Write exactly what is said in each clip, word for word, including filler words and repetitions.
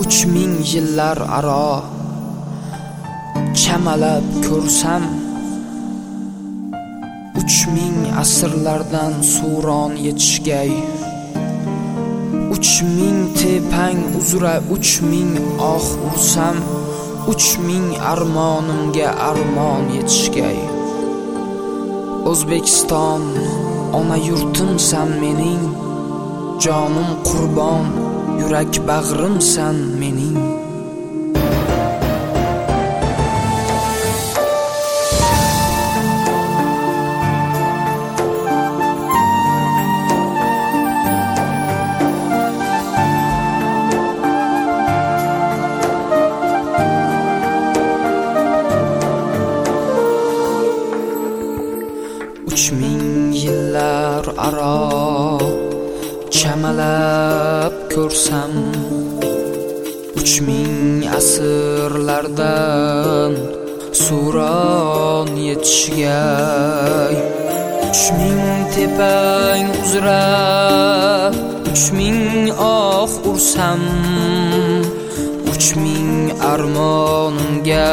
uch ming yillar aro chamalab ko'rsam, uch ming asrlardan suron yetishgay, uch ming tepang uzra uch ming oh ursam, uch ming armonimga armon yetishgay. O'zbekiston ona yurtimsan mening, jonim qurbon, yurak bag'rimsan mening. Uch ming yillar aro chamalab ko'rsam, uch ming asrlardan suron yetishgay, uch ming tepang uzra uch ming oh ursam, uch ming armonimga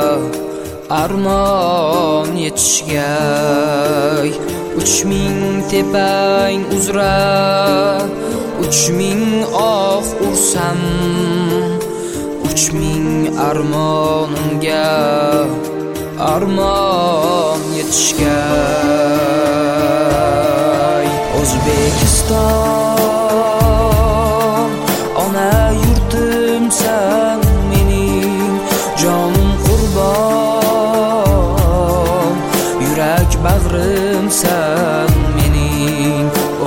armon yetishgay, uch ming tepang uzra uch ming oh ursam, uch ming armonimga armon yetishgay. O'zbekiston ona yurtimsan mening, jonim qurbon, yurak bag'rimsan mening.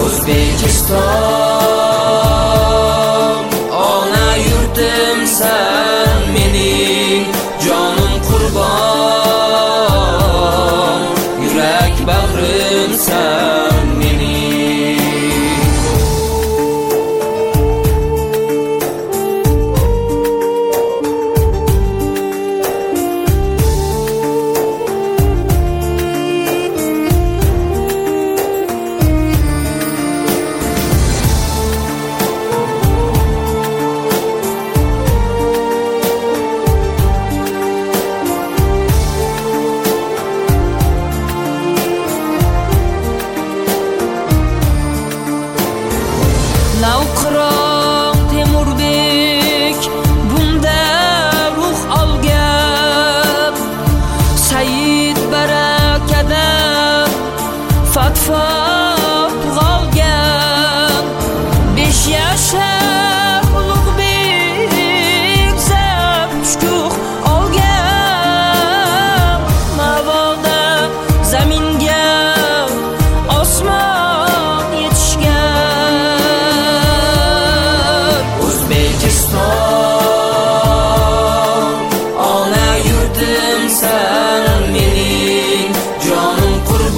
O'zbekiston ona yurtimsan mening, jonim qurbon, yurak bag'rimsan mening. Navqiron Temurbek bunda ruh olgan, Said barakadan fatvo tug'ilgan, besh yashar Ulug'bek zab shukuh olgan, mabodo zaminga osmon yetishgan. O'zbekiston ona yurtimsan mening, jonim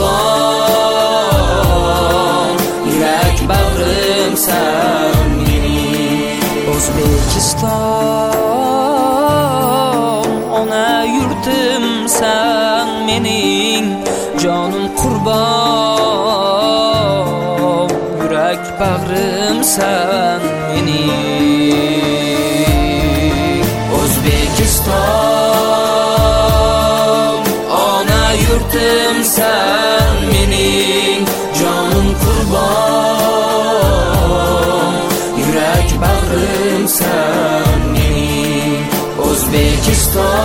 qurbon, yurak bag'rimsan mening. O'zbekiston ona yurtimsan mening, jonim qurbon, yurak bag'rimsan mening. O'zbekiston ona yurtimsan mening, jonim qurbon, yurak bag'rimsan mening. O'zbekiston